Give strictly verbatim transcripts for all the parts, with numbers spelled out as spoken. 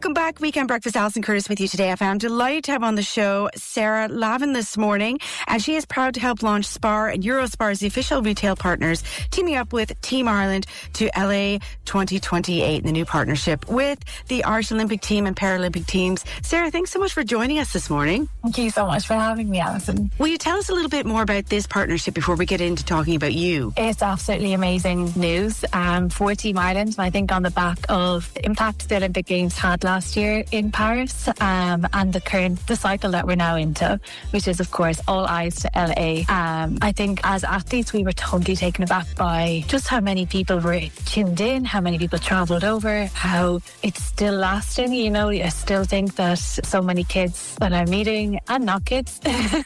Welcome back. Weekend Breakfast, Alison Curtis with you today. I'm delighted to have on the show Sarah Lavin this morning, and she is proud to help launch Spar and Eurospar as the official retail partners, teaming up with Team Ireland to L A twenty twenty-eight in the new partnership with the Irish Olympic team and Paralympic teams. Sarah, thanks so much for joining us this morning. Thank you so much for having me, Alison. Will you tell us a little bit more about this partnership before we get into talking about you? It's absolutely amazing news um, for Team Ireland, and I think on the back of the impact the Olympic Games had last year in Paris, um, and the current the cycle that we're now into, which is of course all eyes to L A. Um, I think as athletes we were totally taken aback by just how many people were tuned in, how many people travelled over, how it's still lasting. You know, I still think that so many kids that I'm meeting, and not kids,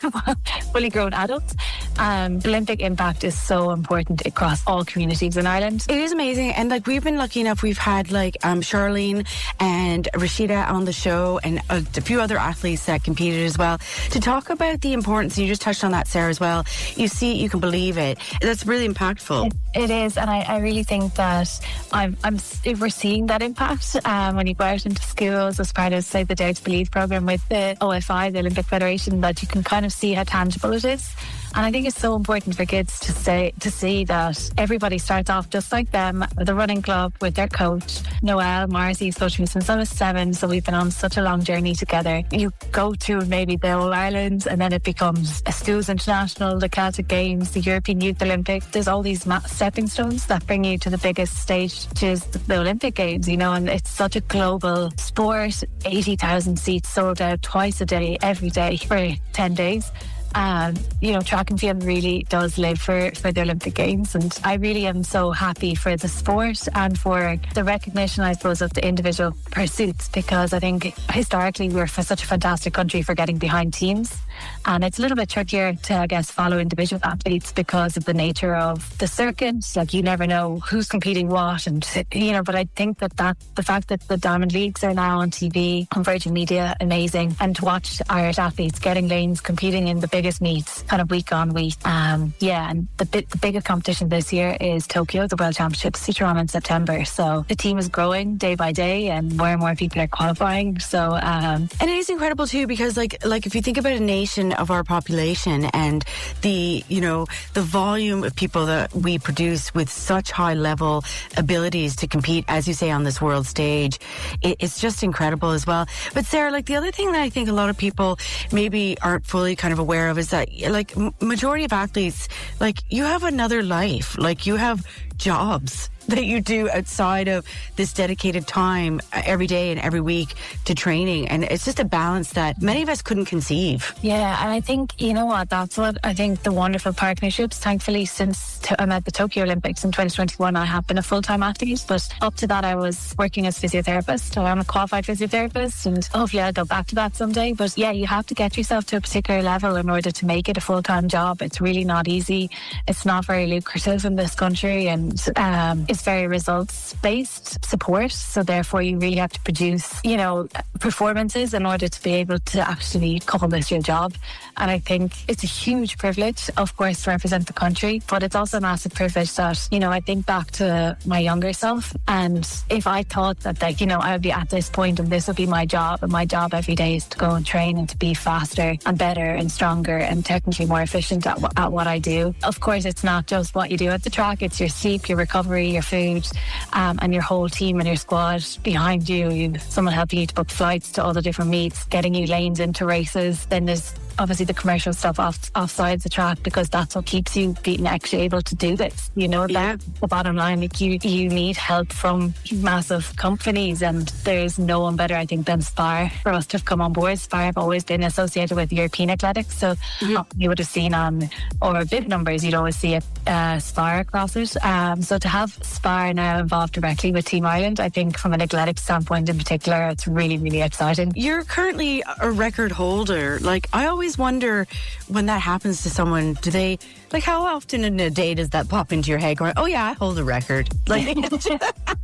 fully grown adults, um, Olympic impact is so important across all communities in Ireland. It is amazing, and like we've been lucky enough, we've had like um, Charlene and Rashida on the show, and a, a few other athletes that competed as well, to talk about the importance. You just touched on that, Sarah, as well. You see it, you can believe it. That's really impactful. It, it is, and I, I really think that I'm, I'm if we're seeing that impact um, when you go out into schools as part of, say, the Dare to Believe program with the O F I, the Olympic Federation, that you can kind of see how tangible it is. And I think it's so important for kids to say to see that everybody starts off just like them, with a running club, with their coach. Noelle Marcy's coached me since I was seven, so we've been on such a long journey together. You go through maybe the All Ireland, and then it becomes a schools international, the Celtic Games, the European Youth Olympics. There's all these stepping stones that bring you to the biggest stage, which is the Olympic Games, you know, and it's such a global sport. eighty thousand seats sold out twice a day, every day for ten days. Um, you know, track and field really does live for, for the Olympic Games, and I really am so happy for the sport and for the recognition, I suppose, of the individual pursuits, because I think historically we're for such a fantastic country for getting behind teams, and it's a little bit trickier to, I guess, follow individual athletes because of the nature of the circuit. Like, you never know who's competing what, and you know, but I think that, that the fact that the Diamond Leagues are now on T V, on Virgin Media, amazing, and to watch Irish athletes getting lanes, competing in the big meets kind of week on week. Um, yeah, and the, bit, the biggest competition this year is Tokyo, the World Championships, which are on in September. So the team is growing day by day, and more and more people are qualifying. So um, and it is incredible too, because like like if you think about a nation of our population and the you know the volume of people that we produce with such high level abilities to compete, as you say, on this world stage, it, it's just incredible as well. But Sarah, like the other thing that I think a lot of people maybe aren't fully kind of aware of is that, like, majority of athletes, like, you have another life, like you have jobs that you do outside of this dedicated time every day and every week to training, and it's just a balance that many of us couldn't conceive. Yeah, and I think, you know what, that's what I think the wonderful partnerships, thankfully, since t- I'm at the Tokyo Olympics in twenty twenty-one, I have been a full-time athlete, but up to that I was working as a physiotherapist. I'm a qualified physiotherapist, and hopefully I'll go back to that someday. But yeah, you have to get yourself to a particular level in order to make it a full-time job. It's really not easy. It's not very lucrative in this country, and um, it's very results-based support, so therefore you really have to produce, you know, performances in order to be able to actually call this your job. And I think it's a huge privilege, of course, to represent the country, but it's also a massive privilege that, you know, I think back to my younger self, and if I thought that, like, you know, I would be at this point and this would be my job, and my job every day is to go and train and to be faster and better and stronger and technically more efficient at, at what I do. Of course, it's not just what you do at the track, it's your sleep, your recovery, your food, um, and your whole team and your squad behind you. You someone helping you to book flights to all the different meets, getting you lanes into races. Then there's obviously the commercial stuff off offside the track, because that's what keeps you being actually able to do this. You know, yeah. That's the bottom line. Like, you, you need help from massive companies, and there's no one better, I think, than Spar for us to have come on board. Spar have always been associated with European athletics, so mm-hmm. you would have seen on our bib numbers, you'd always see it, uh, Spar across it. Um, so to have Spar now involved directly with Team Ireland, I think from an athletics standpoint in particular, it's really, really exciting. You're currently a record holder. Like, I always wonder when that happens to someone, do they, like, how often in a day does that pop into your head going, oh yeah, I hold a record? Like,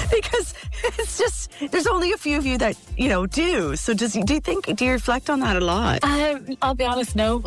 because it's just, there's only a few of you that, you know, do. So does, do you think, do you reflect on that a lot? Um, I'll be honest, no.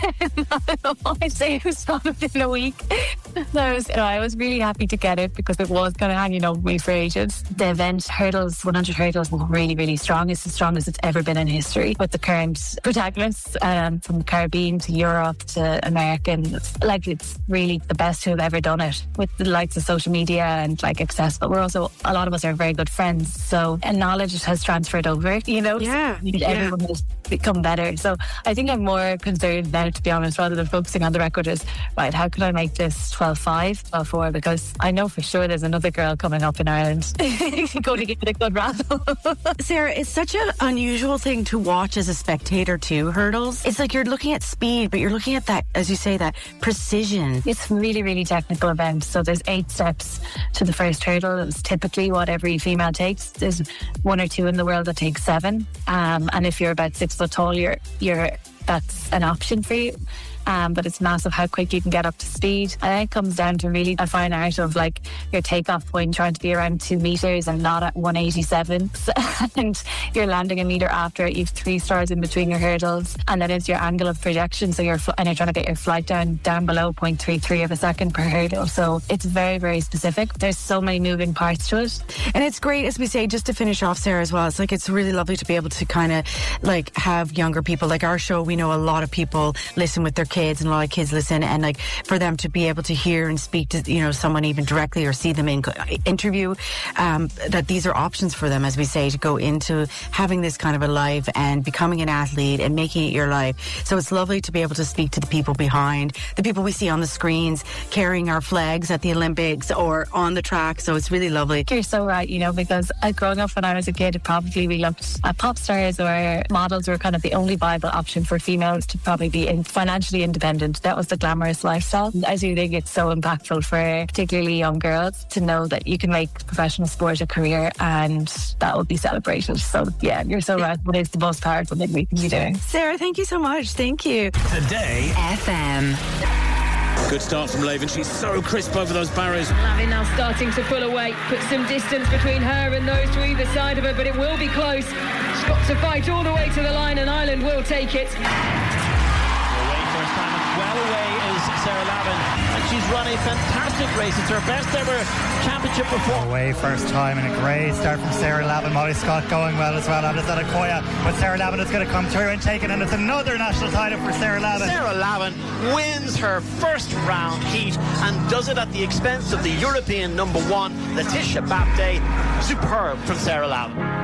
I'd say it was not within a week. So I was, you know, I was really happy to get it because it was kind of hanging over me for ages. The event, hurdles, one hundred hurdles, was really, really strong. It's the strongest it's ever been in history with the current protagonists, um, from the Caribbean to Europe to American. Like, it's really the best who have ever done it with the likes of social media and like accessible. We're also, a lot of us are very good friends. So, and knowledge has transferred over, you know? Yeah. Everyone yeah. has become better. So I think I'm more concerned now, to be honest, rather than focusing on the record, is, right, how can I make this twelve five, twelve four? Because I know for sure there's another girl coming up in Ireland going to give it a good rattle. Sarah, it's such an unusual thing to watch as a spectator too, hurdles. It's like you're looking at speed, but you're looking at that, as you say, that precision. It's really, really technical event. So there's eight steps to the first hurdle. It's typically what every female takes. There's one or two in the world that take seven. Um, and if you're about six foot tall, you're, you're, that's an option for you. Um, but it's massive how quick you can get up to speed. And it comes down to really a fine art of like your takeoff point trying to be around two metres and not at one eighty-seven. And you're landing a metre after it. You've three stars in between your hurdles. And then it's your angle of projection. So you're, fl- and you're trying to get your flight down, down below zero point three three of a second per hurdle. So it's very, very specific. There's so many moving parts to it. And it's great, as we say, just to finish off, Sarah, as well. It's like, it's really lovely to be able to kind of like have younger people, like our show, we know a lot of people listen with their kids. kids and a lot of kids listen, and like for them to be able to hear and speak to, you know, someone even directly or see them in interview, um, that these are options for them, as we say, to go into having this kind of a life and becoming an athlete and making it your life. So it's lovely to be able to speak to the people behind, the people we see on the screens carrying our flags at the Olympics or on the track. So it's really lovely. You're so right, you know, because uh, growing up when I was a kid, probably we looked at pop stars or models were kind of the only viable option for females to probably be in financially independent. That was the glamorous lifestyle. I do think it's so impactful for particularly young girls to know that you can make professional sport a career and that will be celebrated. So yeah, you're so right. But it's the most powerful thing we can be doing. Sarah, thank you so much. Thank you. Today F M. Good start from Laven. She's so crisp over those barriers. Lavin now starting to pull away, put some distance between her and those to either side of her, but it will be close. She's got to fight all the way to the line and Ireland will take it. Away first time and well away is Sarah Lavin, and she's run a fantastic race. It's her best ever championship performance. Away first time and a great start from Sarah Lavin. Molly Scott going well as well. Out of Koya, but Sarah Lavin is going to come through and take it, and it's another national title for Sarah Lavin. Sarah Lavin wins her first round heat and does it at the expense of the European number one, Letitia Bapte. Superb from Sarah Lavin.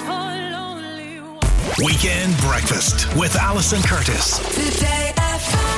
Weekend Breakfast with Alison Curtis. Today F M.